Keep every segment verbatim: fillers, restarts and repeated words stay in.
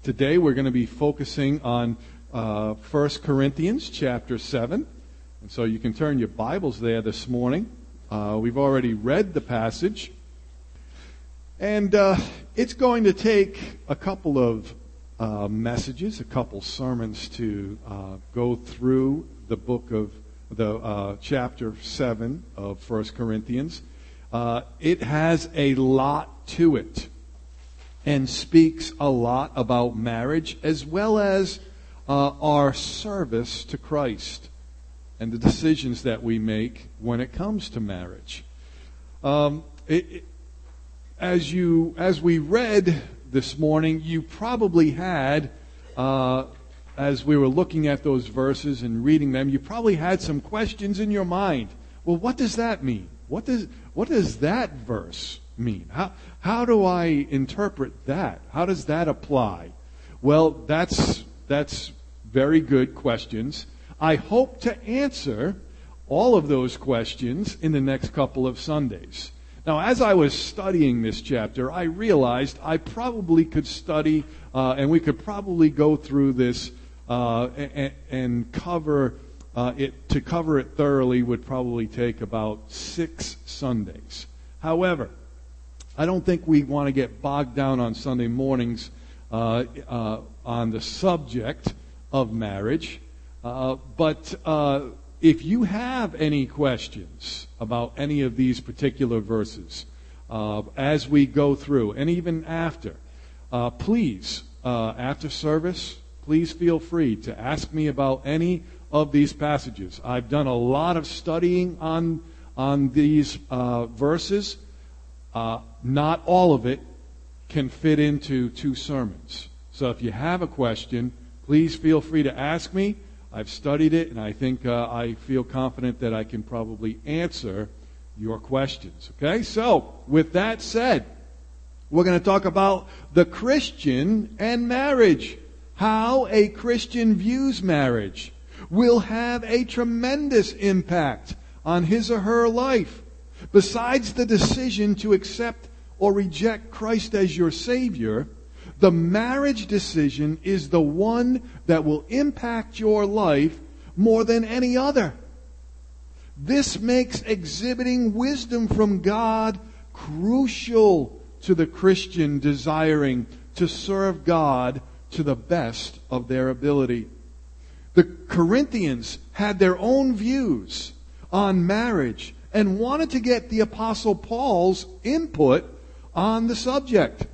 Today we're going to be focusing on uh, First Corinthians chapter seven. And so you can turn your Bibles there this morning. Uh, we've already read the passage. And uh, it's going to take a couple of uh, messages, a couple sermons to uh, go through the book of the uh, chapter seven of First Corinthians. Uh, it has a lot to it and speaks a lot about marriage as well as uh, our service to Christ and the decisions that we make when it comes to marriage. Um, it, it, as you, as we read this morning, you probably had, uh, as we were looking at those verses and reading them, you probably had some questions in your mind. Well, what does that mean? What does what does that verse mean? How how do I interpret that? How does that apply? Well, that's that's very good questions. I hope to answer all of those questions in the next couple of Sundays. Now, as I was studying this chapter, I realized I probably could study, uh, and we could probably go through this uh, and, and cover uh, it. To cover it thoroughly would probably take about six Sundays. However, I don't think we want to get bogged down on Sunday mornings uh, uh, on the subject of marriage. Uh, but uh, if you have any questions about any of these particular verses uh, as we go through, and even after, uh, please, uh, after service, please feel free to ask me about any of these passages. I've done a lot of studying on on these uh, verses. Uh, not all of it can fit into two sermons. So if you have a question, please feel free to ask me. I've studied it, and I think uh, I feel confident that I can probably answer your questions. Okay? So, with that said, we're going to talk about the Christian and marriage. How a Christian views marriage will have a tremendous impact on his or her life. Besides the decision to accept or reject Christ as your Savior, the marriage decision is the one that will impact your life more than any other. This makes exhibiting wisdom from God crucial to the Christian desiring to serve God to the best of their ability. The Corinthians had their own views on marriage and wanted to get the Apostle Paul's input on the subject.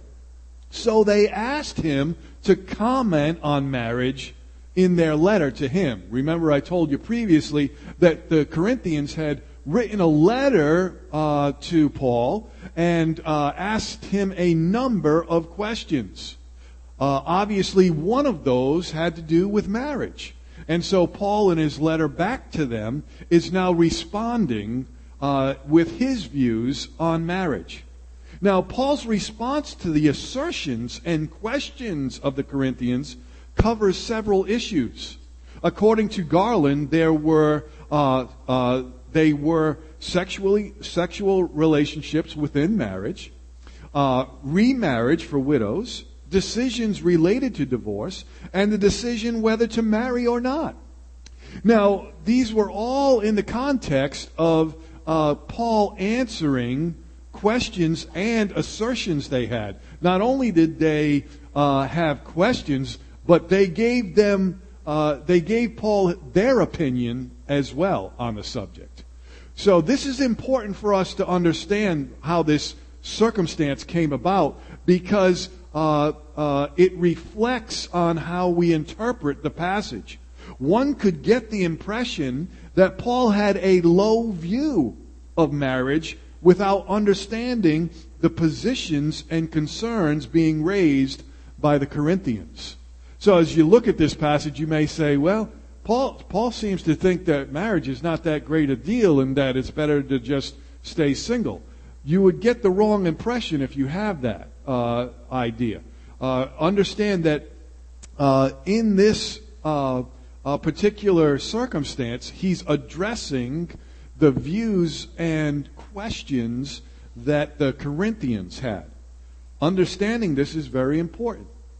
So they asked him to comment on marriage in their letter to him. Remember, I told you previously that the Corinthians had written a letter uh, to Paul and uh, asked him a number of questions. Uh, obviously, one of those had to do with marriage. And so Paul, in his letter back to them, is now responding uh, with his views on marriage. Now, Paul's response to the assertions and questions of the Corinthians covers several issues. According to Garland, there were uh, uh, they were sexually sexual relationships within marriage, uh, remarriage for widows, decisions related to divorce, and the decision whether to marry or not. Now, these were all in the context of uh, Paul answering questions and assertions they had. Not only did they uh, have questions, but they gave them, uh, they gave Paul their opinion as well on the subject. So this is important for us to understand how this circumstance came about, because uh, uh, it reflects on how we interpret the passage. One could get the impression that Paul had a low view of marriage without understanding the positions and concerns being raised by the Corinthians. So as you look at this passage, you may say, well, Paul, Paul seems to think that marriage is not that great a deal and that it's better to just stay single. You would get the wrong impression if you have that uh, idea. Uh, understand that uh, in this uh, uh, particular circumstance, he's addressing the views and questions that the Corinthians had. Understanding this is very important.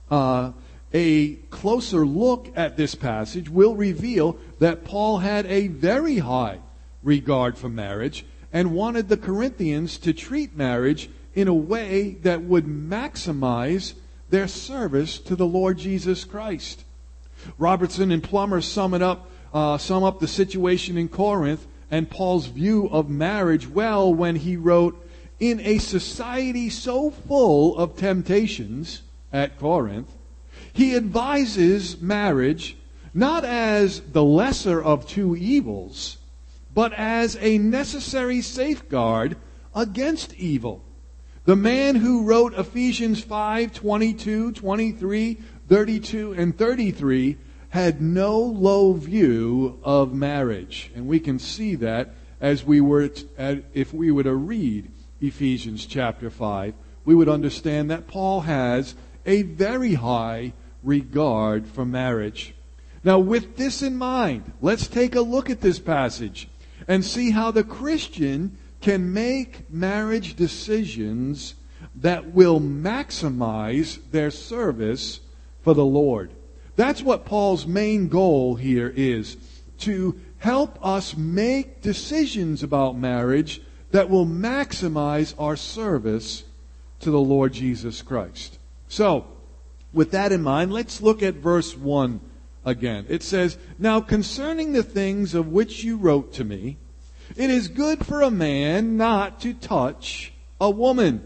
uh, a closer look at this passage will reveal that Paul had a very high regard for marriage and wanted the Corinthians to treat marriage in a way that would maximize their service to the Lord Jesus Christ. Robertson and Plummer sum it up, uh, sum up the situation in Corinth and Paul's view of marriage well when he wrote, "In a society so full of temptations at Corinth, he advises marriage not as the lesser of two evils, but as a necessary safeguard against evil. The man who wrote Ephesians five, twenty-two, twenty-three, thirty-two, and thirty-three had no low view of marriage." And we can see that as we were, to, if we were to read Ephesians chapter five, we would understand that Paul has a very high regard for marriage. Now, with this in mind, let's take a look at this passage and see how the Christian can make marriage decisions that will maximize their service for the Lord. That's what Paul's main goal here is, to help us make decisions about marriage that will maximize our service to the Lord Jesus Christ. So, with that in mind, let's look at verse one again. It says, "Now concerning the things of which you wrote to me, it is good for a man not to touch a woman.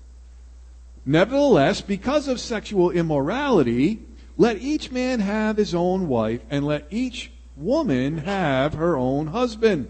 Nevertheless, because of sexual immorality, let each man have his own wife, and let each woman have her own husband."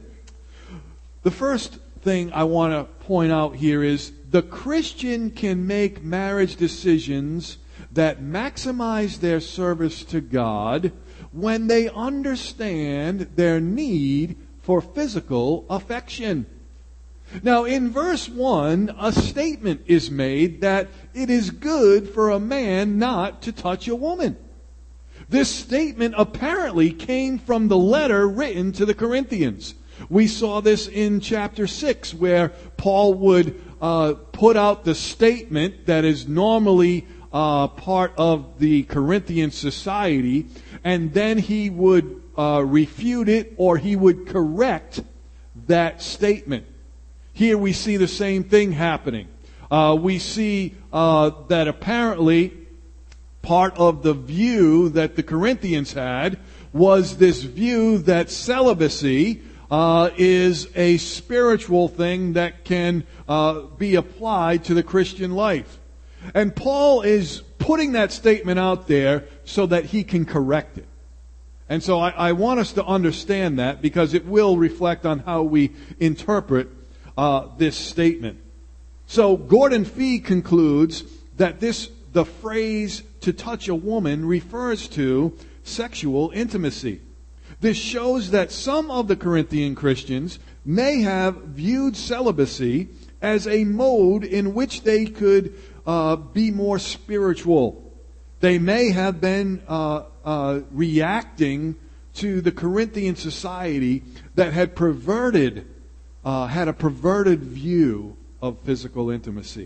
The first thing I want to point out here is the Christian can make marriage decisions that maximize their service to God when they understand their need for physical affection. Now, in verse one, a statement is made that it is good for a man not to touch a woman. This statement apparently came from the letter written to the Corinthians. We saw this in chapter six, where Paul would uh, put out the statement that is normally uh, part of the Corinthian society, and then he would uh, refute it, or he would correct that statement. Here we see the same thing happening. Uh, we see uh, that apparently part of the view that the Corinthians had was this view that celibacy uh, is a spiritual thing that can uh, be applied to the Christian life. And Paul is putting that statement out there so that he can correct it. And so I, I want us to understand that, because it will reflect on how we interpret uh, this statement. So Gordon Fee concludes that this, the phrase "to touch a woman," refers to sexual intimacy. This shows that some of the Corinthian Christians may have viewed celibacy as a mode in which they could uh, be more spiritual. They may have been uh, uh, reacting to the Corinthian society that had perverted, uh, had a perverted view of physical intimacy.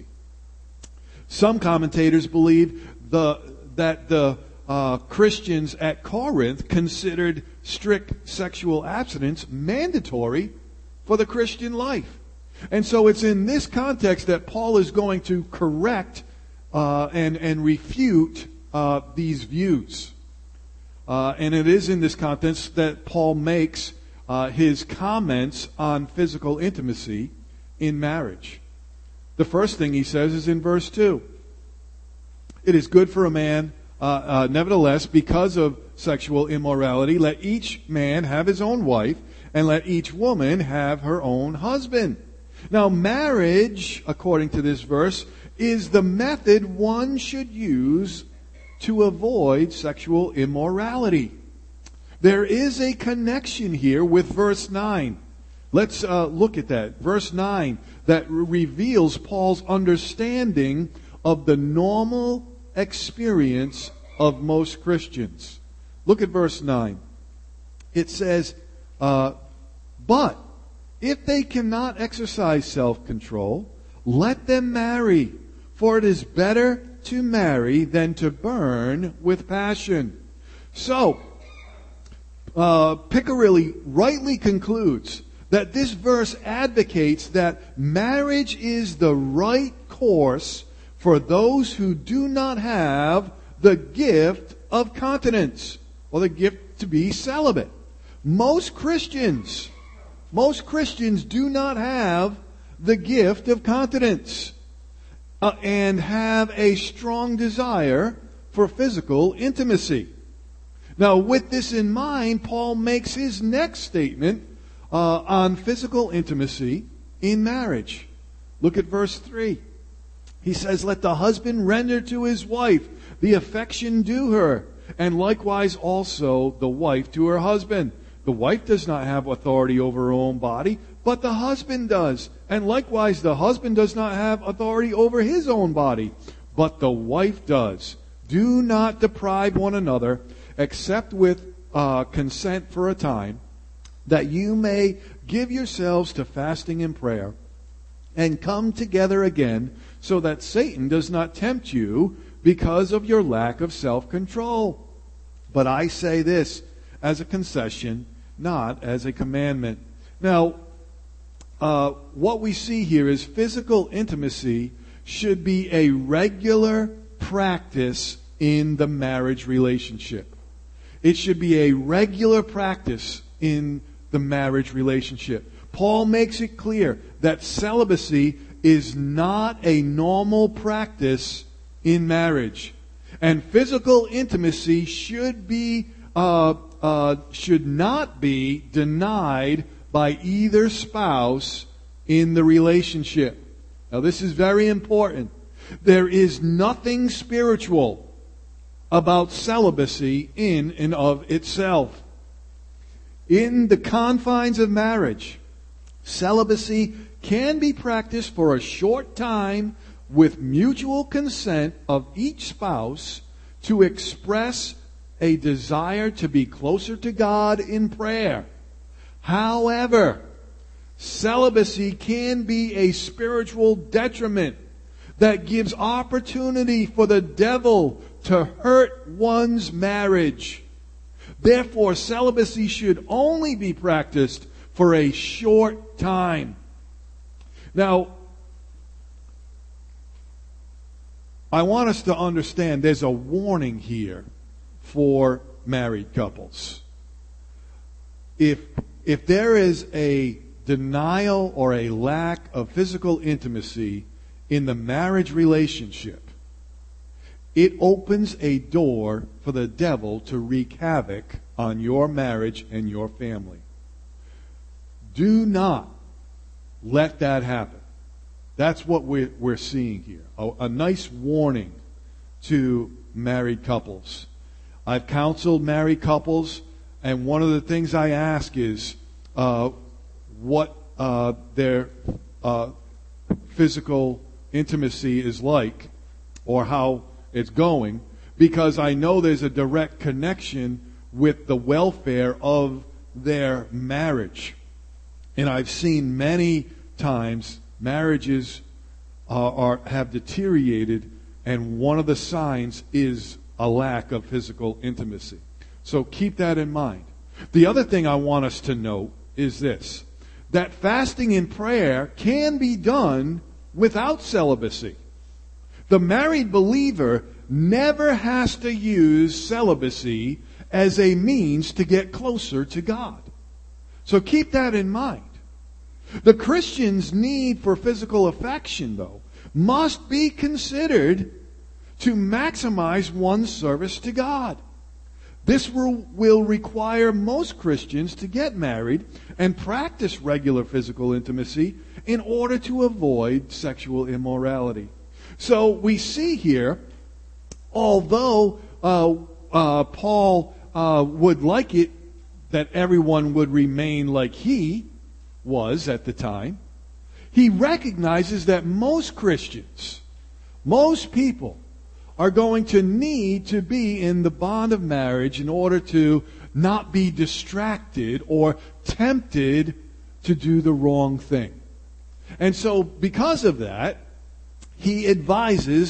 Some commentators believe the, that the uh, Christians at Corinth considered strict sexual abstinence mandatory for the Christian life. And so it's in this context that Paul is going to correct uh, and, and refute uh, these views. Uh, and it is in this context that Paul makes uh, his comments on physical intimacy in marriage. The first thing he says is in verse two. "It is good for a man, uh, uh, nevertheless, because of sexual immorality, let each man have his own wife, and let each woman have her own husband." Now, marriage, according to this verse, is the method one should use to avoid sexual immorality. There is a connection here with verse nine. Let's uh, look at that. Verse nine, that reveals Paul's understanding of the normal experience of most Christians. Look at verse nine. It says, uh, "But if they cannot exercise self-control, let them marry, for it is better to marry than to burn with passion. So, uh, Piccarilli rightly concludes that this verse advocates that marriage is the right course for those who do not have the gift of continence, or the gift to be celibate. Most Christians, most Christians do not have the gift of continence uh, and have a strong desire for physical intimacy. Now, with this in mind, Paul makes his next statement uh, on physical intimacy in marriage. Look at verse three. He says, "Let the husband render to his wife the affection due her, and likewise also the wife to her husband. The wife does not have authority over her own body, but the husband does. And likewise the husband does not have authority over his own body, but the wife does. Do not deprive one another, except with uh, consent for a time, that you may give yourselves to fasting and prayer, and come together again, so that Satan does not tempt you because of your lack of self-control. But I say this as a concession, not as a commandment." Now, uh, what we see here is physical intimacy should be a regular practice in the marriage relationship. It should be a regular practice in the marriage relationship. Paul makes it clear that celibacy is not a normal practice in marriage. And physical intimacy should be uh, uh, should not be denied by either spouse in the relationship. Now, this is very important. There is nothing spiritual about celibacy in and of itself. In the confines of marriage, celibacy can be practiced for a short time with mutual consent of each spouse to express a desire to be closer to God in prayer. However, celibacy can be a spiritual detriment that gives opportunity for the devil to hurt one's marriage. Therefore, celibacy should only be practiced for a short time. Now, I want us to understand there's a warning here for married couples. If, if there is a denial or a lack of physical intimacy in the marriage relationship, it opens a door for the devil to wreak havoc on your marriage and your family. Do not let that happen. That's what we're, we're seeing here. A, a nice warning to married couples. I've counseled married couples, and one of the things I ask is uh, what uh, their uh, physical intimacy is like, or how it's going, because I know there's a direct connection with the welfare of their marriage. And I've seen many times marriages uh, are have deteriorated, and one of the signs is a lack of physical intimacy. So keep that in mind. The other thing I want us to note is this, that fasting and prayer can be done without celibacy. The married believer never has to use celibacy as a means to get closer to God. So keep that in mind. The Christian's need for physical affection, though, must be considered to maximize one's service to God. This will, will require most Christians to get married and practice regular physical intimacy in order to avoid sexual immorality. So we see here, although uh, uh, Paul uh, would like it that everyone would remain like he was at the time, he recognizes that most Christians, most people, are going to need to be in the bond of marriage in order to not be distracted or tempted to do the wrong thing. And so because of that, he advises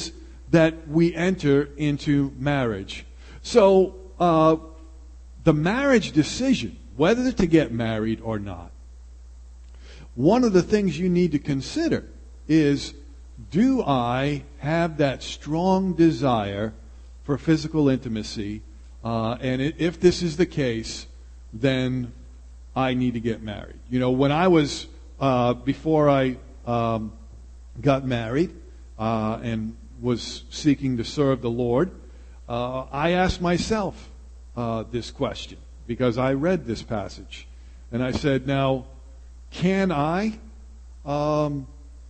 that we enter into marriage. So, uh, the marriage decision, whether to get married or not, one of the things you need to consider is, do I have that strong desire for physical intimacy? Uh, and if this is the case, then I need to get married. You know, when I was, uh, before I um, got married uh, and was seeking to serve the Lord, uh, I asked myself uh, this question because I read this passage. And I said, now, can I um,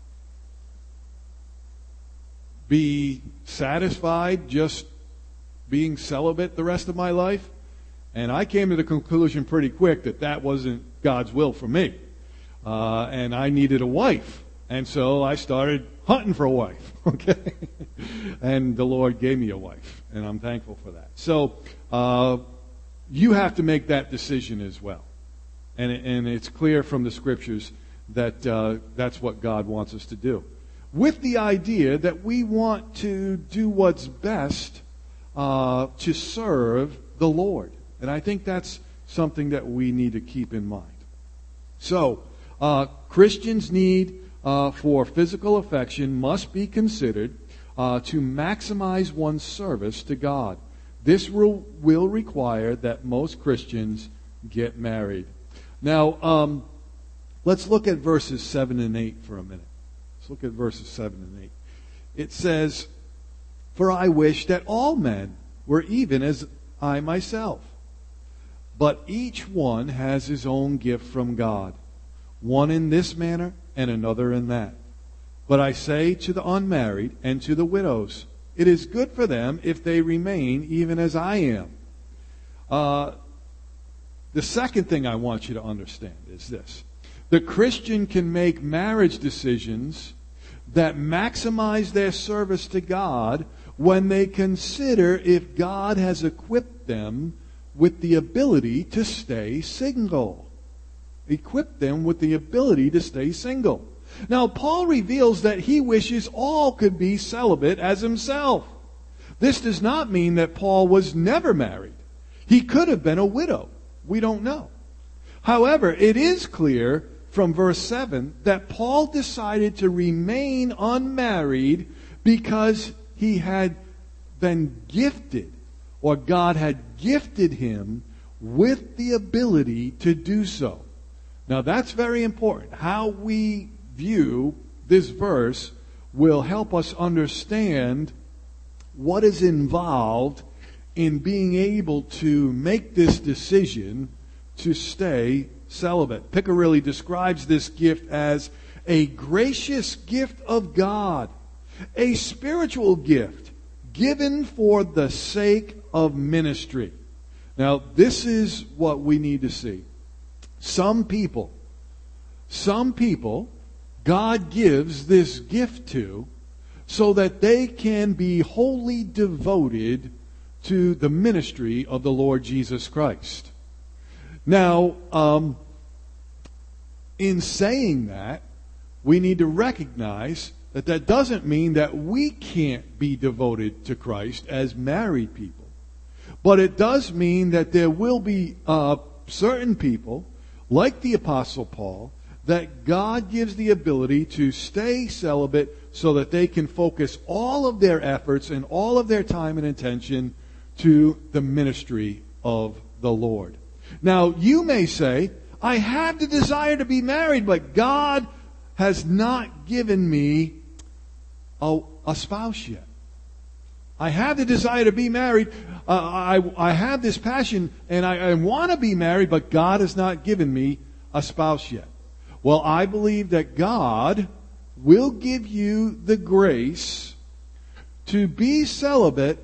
be satisfied just being celibate the rest of my life? And I came to the conclusion pretty quick that that wasn't God's will for me. Uh, and I needed a wife. And so I started hunting for a wife. Okay? And the Lord gave me a wife. And I'm thankful for that. So uh, you have to make that decision as well. And, and it's clear from the Scriptures that uh, that's what God wants us to do. With the idea that we want to do what's best uh, to serve the Lord. And I think that's something that we need to keep in mind. So, uh, Christians' need uh, for physical affection must be considered uh, to maximize one's service to God. This will, will require that most Christians get married. Now, um, let's look at verses seven and eight for a minute. Let's look at verses seven and eight. It says, "For I wish that all men were even as I myself. But each one has his own gift from God, one in this manner and another in that. But I say to the unmarried and to the widows, it is good for them if they remain even as I am." Uh, the second thing I want you to understand is this. The Christian can make marriage decisions that maximize their service to God when they consider if God has equipped them with the ability to stay single. Equip them with the ability to stay single. Now, Paul reveals that he wishes all could be celibate as himself. This does not mean that Paul was never married. He could have been a widow. We don't know. However, it is clear from verse seven that Paul decided to remain unmarried because he had been gifted, or God had gifted him with the ability to do so. Now that's very important. How we view this verse will help us understand what is involved in being able to make this decision to stay celibate. Picarelli describes this gift as a gracious gift of God, a spiritual gift given for the sake of ministry. Now, this is what we need to see. Some people, some people, God gives this gift to so that they can be wholly devoted to the ministry of the Lord Jesus Christ. Now, um, in saying that, we need to recognize that that doesn't mean that we can't be devoted to Christ as married people. But it does mean that there will be uh, certain people, like the Apostle Paul, that God gives the ability to stay celibate so that they can focus all of their efforts and all of their time and attention to the ministry of the Lord. Now, you may say, I have the desire to be married, but God has not given me a, a spouse yet. I have the desire to be married. Uh, I, I have this passion, and I, I want to be married, but God has not given me a spouse yet. Well, I believe that God will give you the grace to be celibate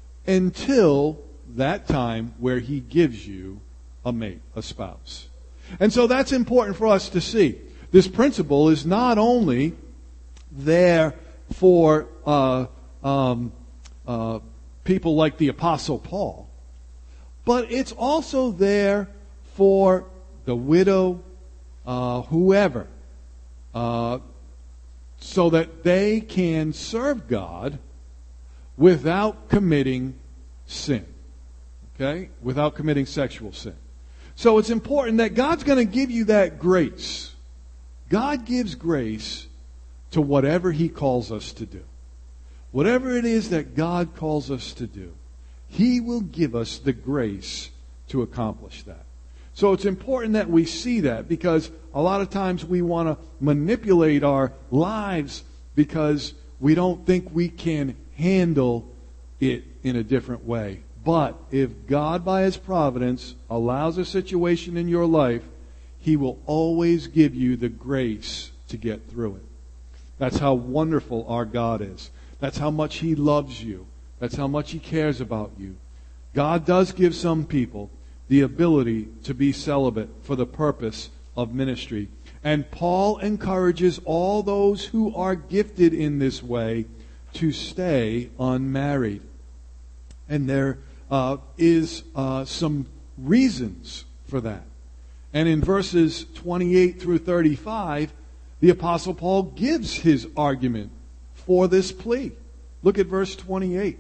until that time where He gives you a mate, a spouse. And so that's important for us to see. This principle is not only there for uh, um, uh, people like the Apostle Paul, but it's also there for the widow, uh, whoever, uh, so that they can serve God without committing sin. Okay? Without committing sexual sin. So it's important that God's going to give you that grace. God gives grace to whatever He calls us to do. Whatever it is that God calls us to do, He will give us the grace to accomplish that. So it's important that we see that, because a lot of times we want to manipulate our lives because we don't think we can handle it in a different way. But if God, by His providence, allows a situation in your life, He will always give you the grace to get through it. That's how wonderful our God is. That's how much He loves you. That's how much He cares about you. God does give some people the ability to be celibate for the purpose of ministry. And Paul encourages all those who are gifted in this way to stay unmarried. And there uh, is uh, some reasons for that. And in verses twenty-eight through thirty-five, the Apostle Paul gives his argument for this plea. Look at verse twenty-eight.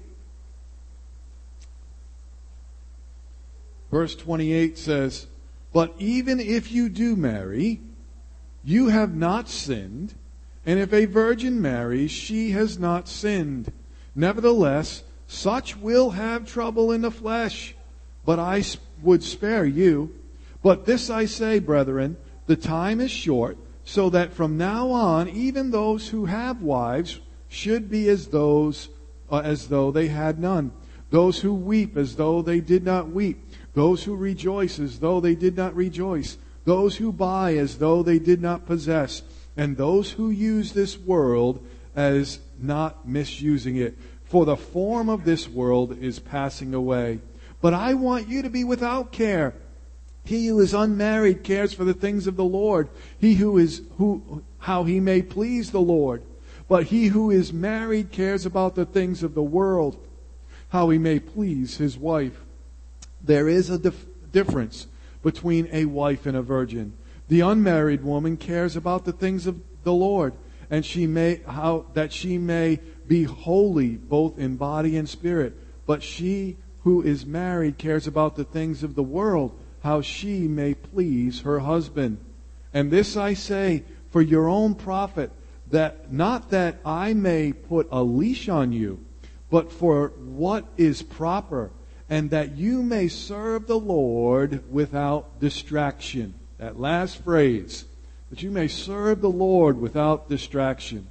Verse twenty-eight says, "But even if you do marry, you have not sinned, and if a virgin marries, she has not sinned. Nevertheless, such will have trouble in the flesh, but I would spare you. But this I say, brethren, the time is short, so that from now on, even those who have wives should be as those uh, as though they had none. Those who weep as though they did not weep. Those who rejoice as though they did not rejoice. Those who buy as though they did not possess. And those who use this world as not misusing it. For the form of this world is passing away. But I want you to be without care. He who is unmarried cares for the things of the Lord. He who is who how he may please the Lord. But he who is married cares about the things of the world, how he may please his wife. There is a dif- difference between a wife and a virgin. The unmarried woman cares about the things of the Lord, and she may how that she may be holy both in body and spirit. But she who is married cares about the things of the world, how she may please her husband. And this I say for your own profit, that not that I may put a leash on you, but for what is proper, and that you may serve the Lord without distraction. That last phrase, that you may serve the Lord without distraction.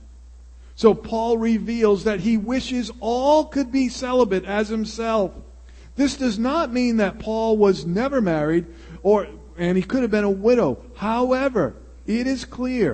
So Paul reveals that he wishes all could be celibate as himself. This does not mean that Paul was never married, or and he could have been a widow. However, it is clear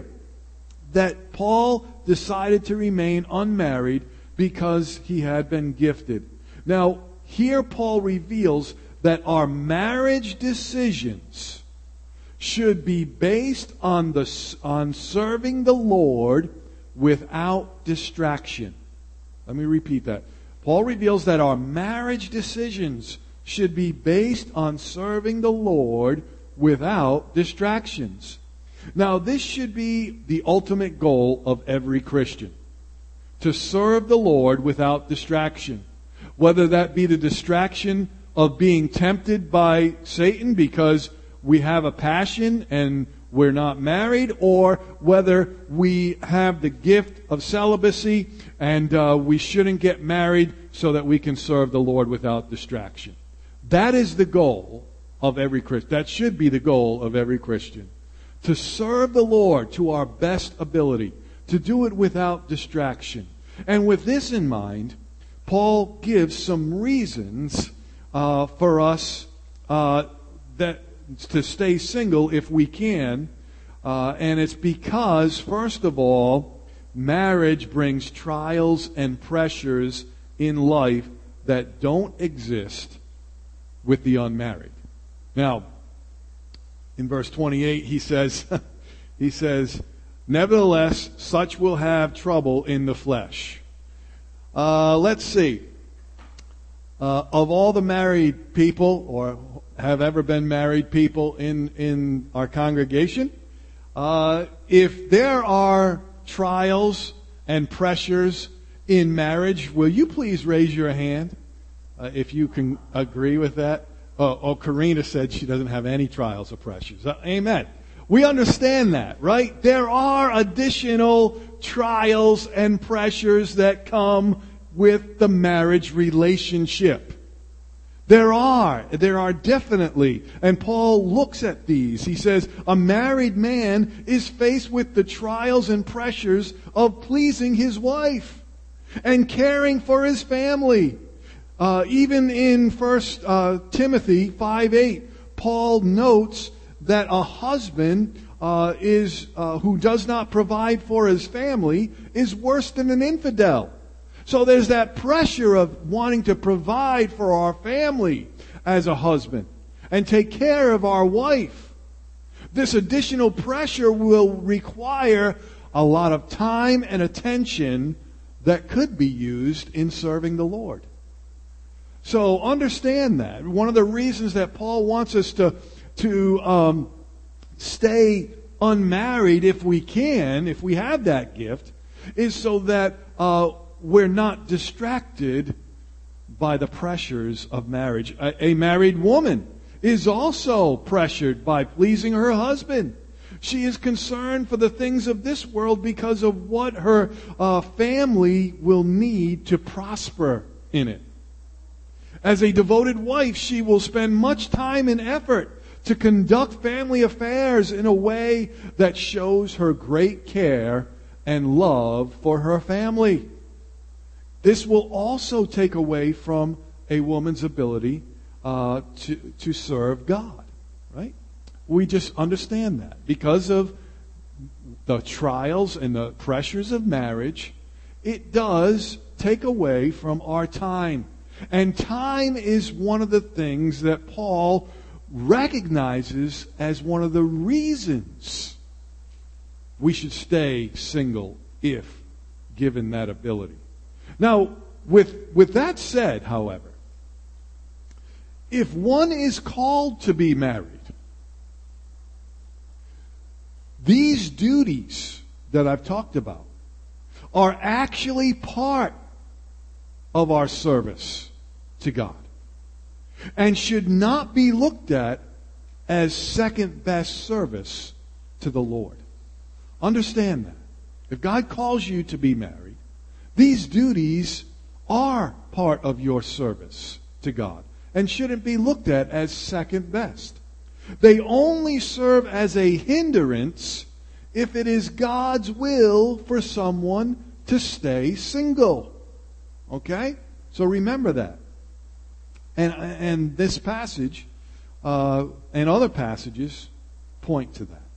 that Paul decided to remain unmarried because he had been gifted. Now, here Paul reveals that our marriage decisions should be based on the on serving the Lord without distraction. Let me repeat that. Paul reveals that our marriage decisions should be based on serving the Lord without distractions. Now, this should be the ultimate goal of every Christian, to serve the Lord without distraction. Whether that be the distraction of being tempted by Satan because we have a passion and we're not married, or whether we have the gift of celibacy and uh, we shouldn't get married so that we can serve the Lord without distraction. That is the goal of every Christian. That should be the goal of every Christian. To serve the Lord to our best ability, to do it without distraction. And with this in mind, Paul gives some reasons uh, for us uh, that to stay single if we can. Uh, and it's because, first of all, marriage brings trials and pressures in life that don't exist with the unmarried. Now, in verse twenty-eight, he says, he says, nevertheless, such will have trouble in the flesh. Uh, let's see. Uh, of all the married people, or have ever been married people in, in our congregation, uh, if there are trials and pressures in marriage. Will you please raise your hand uh, if you can agree with that? Oh, oh, Karina said she doesn't have any trials or pressures. Uh, amen. We understand that, right? There are additional trials and pressures that come with the marriage relationship. There are. There are definitely. And Paul looks at these. He says, a married man is faced with the trials and pressures of pleasing his wife and caring for his family. Uh, even in First uh, Timothy five eight, Paul notes that a husband uh, is uh, who does not provide for his family is worse than an infidel. So there's that pressure of wanting to provide for our family as a husband and take care of our wife. This additional pressure will require a lot of time and attention that could be used in serving the Lord. So understand that. One of the reasons that Paul wants us to, to um, stay unmarried if we can, if we have that gift, is so that uh, we're not distracted by the pressures of marriage. A, a married woman is also pressured by pleasing her husband. She is concerned for the things of this world because of what her uh, family will need to prosper in it. As a devoted wife, she will spend much time and effort to conduct family affairs in a way that shows her great care and love for her family. This will also take away from a woman's ability uh, to, to serve God, right? We just understand that. Because of the trials and the pressures of marriage, it does take away from our time. And time is one of the things that Paul recognizes as one of the reasons we should stay single if given that ability. Now, with, with that said, however, if one is called to be married, these duties that I've talked about are actually part of our service to God and should not be looked at as second best service to the Lord. Understand that. If God calls you to be married, these duties are part of your service to God and shouldn't be looked at as second best. They only serve as a hindrance if it is God's will for someone to stay single. Okay? So remember that. And, and this passage uh, and other passages point to that.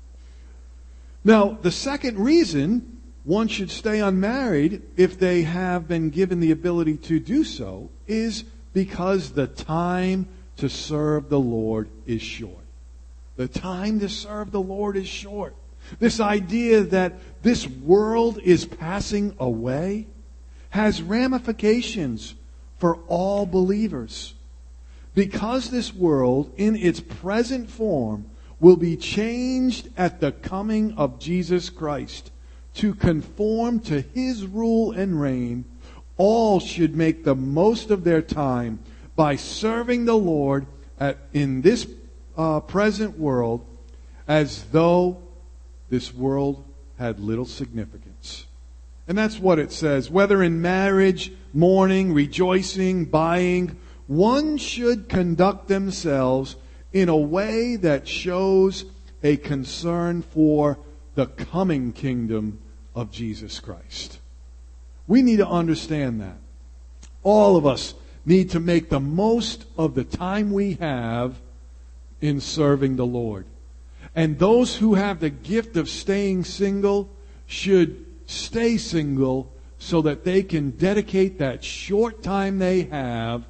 Now, the second reason one should stay unmarried if they have been given the ability to do so is because the time to serve the Lord is short. The time to serve the Lord is short. This idea that this world is passing away has ramifications for all believers. Because this world, in its present form, will be changed at the coming of Jesus Christ to conform to His rule and reign, all should make the most of their time by serving the Lord at, in this uh, present world as though this world had little significance. And that's what it says. Whether in marriage, mourning, rejoicing, buying, one should conduct themselves in a way that shows a concern for the coming kingdom of Jesus Christ. We need to understand that. All of us need to make the most of the time we have in serving the Lord. And those who have the gift of staying single should stay single so that they can dedicate that short time they have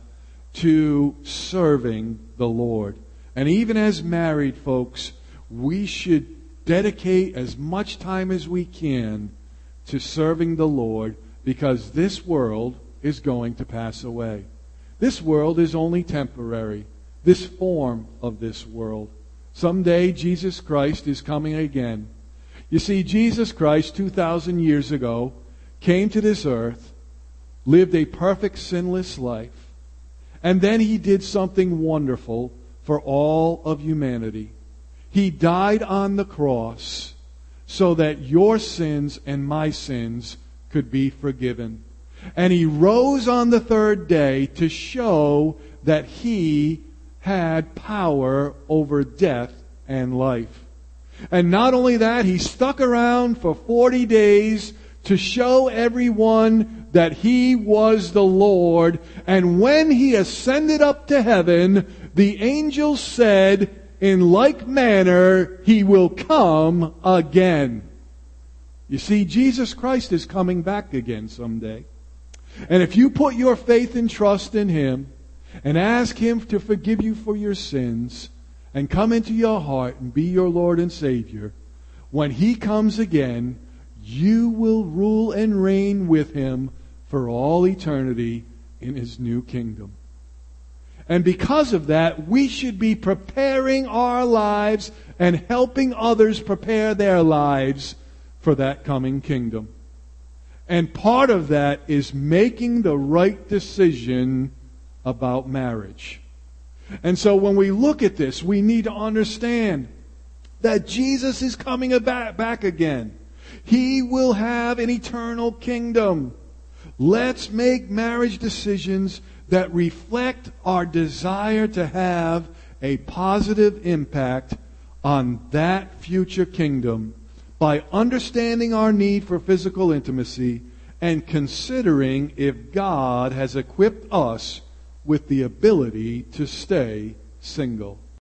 to serving the Lord. And even as married folks, we should dedicate as much time as we can to serving the Lord, because this world is going to pass away. This world is only temporary. This form of this world. Someday Jesus Christ is coming again. You see, Jesus Christ two thousand years ago came to this earth lived a perfect, sinless life, and then he did something wonderful for all of humanity. He died on the cross so that your sins and my sins could be forgiven. And he rose on the third day to show that he had power over death and life. And not only that, he stuck around for forty days to show everyone that he was the Lord. And when he ascended up to heaven, the angels said, in like manner, he will come again. You see, Jesus Christ is coming back again someday. And if you put your faith and trust in him and ask him to forgive you for your sins and come into your heart and be your Lord and Savior, when he comes again, you will rule and reign with him for all eternity in his new kingdom. And because of that, we should be preparing our lives and helping others prepare their lives for that coming kingdom. And part of that is making the right decision about marriage. And so when we look at this, we need to understand that Jesus is coming back again. He will have an eternal kingdom. Let's make marriage decisions that reflect our desire to have a positive impact on that future kingdom by understanding our need for physical intimacy and considering if God has equipped us with the ability to stay single.